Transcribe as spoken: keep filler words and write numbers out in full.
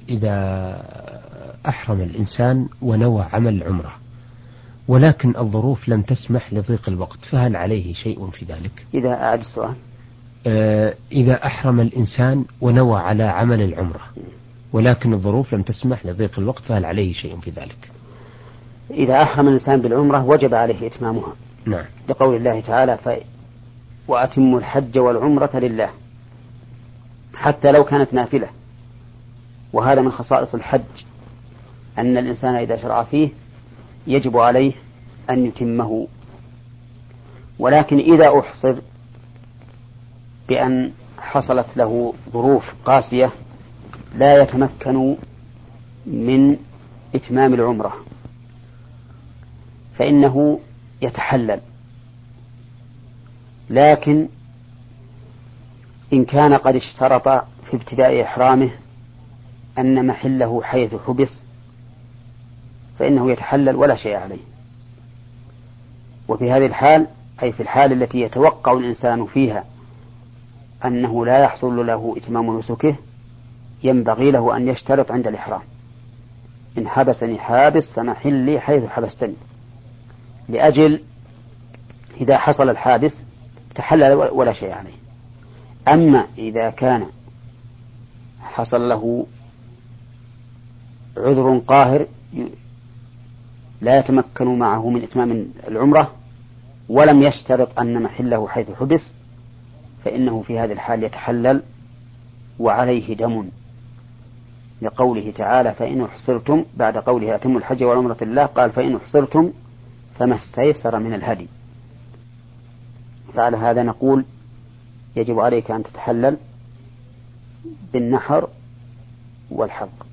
إذا أحرم الإنسان ونوى عمل العمرة ولكن الظروف لم تسمح لضيق الوقت، فهل عليه شيء في ذلك؟ إذا أعد السؤال. آه إذا أحرم الإنسان ونوى على عمل العمرة ولكن الظروف لم تسمح لضيق الوقت، فهل عليه شيء في ذلك؟ إذا أحرم الإنسان بالعمرة وجب عليه إتمامها. نعم. لقول الله تعالى: ف... وأتموا الحج والعمرة لله، حتى لو كانت نافلة. وهذا من خصائص الحج، أن الإنسان إذا شرع فيه يجب عليه أن يتمه. ولكن إذا أحصر بأن حصلت له ظروف قاسية لا يتمكن من إتمام العمرة فإنه يتحلل. لكن إن كان قد اشترط في ابتداء إحرامه أن محله حيث حبس فإنه يتحلل ولا شيء عليه. وفي هذه الحال، أي في الحال التي يتوقع الإنسان فيها أنه لا يحصل له إتمام نسكه، ينبغي له أن يشترط عند الإحرام: إن حبسني حابس فمحلي حيث حبستني، لأجل إذا حصل الحادث تحلل ولا شيء عليه. أما إذا كان حصل له عذر قاهر لا يتمكن معه من إتمام العمرة ولم يشترط أن محله حيث حبس، فإنه في هذه الحال يتحلل وعليه دم، لقوله تعالى: فإن أحصرتم، بعد قوله أتموا الحج والعمرة لله قال: فإن أحصرتم فما استيسر من الهدي. فعلى هذا نقول: يجب عليك أن تتحلل بالنحر والحلق.